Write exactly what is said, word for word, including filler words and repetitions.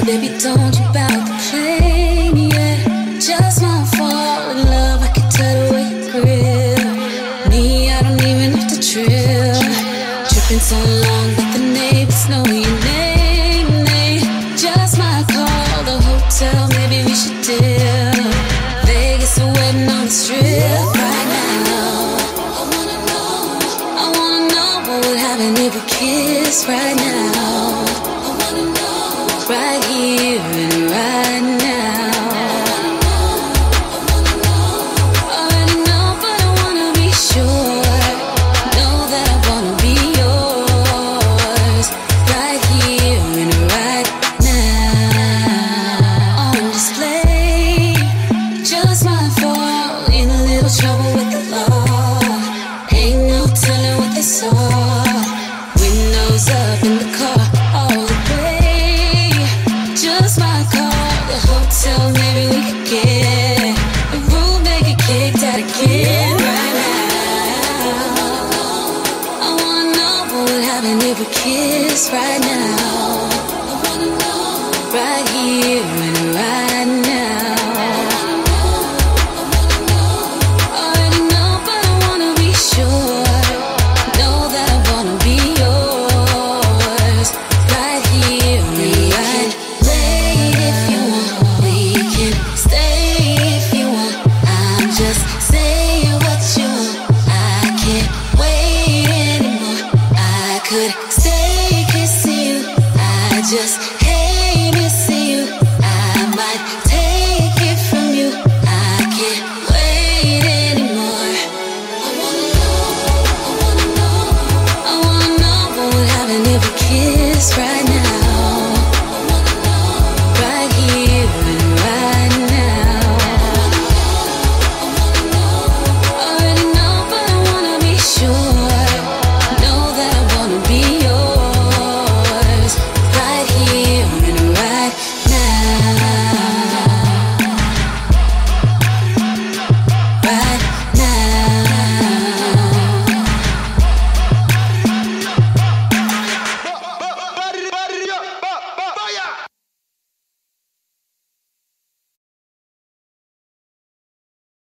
Baby, don't you bout the plane, yeah. Just wanna fall in love, I can tell the way you grill me, I don't even have to drill. Tripping so long that the neighbors know your name. They just might call the hotel, maybe we should deal. Vegas, a wedding on the strip right now. I wanna know, I wanna know what would happen if we kiss right now. I wanna know, right here and right now. Already know, but I wanna be sure. Know that I wanna be yours, right here and right now. On display, just might fall in a little trouble with the law. Ain't no telling what they saw. Windows up in the car all the way. Just might call the hotel, maybe we could get a room, make it kicked out again right now. I wanna know what would happen if we kiss right now. I wanna know, right here and right now. Already know, but I wanna be sure. Know that I wanna be yours, right here and right. Wait if you want, we can stay if you want. I'm just saying what you want. I can't wait anymore. I could stay kissing you. I just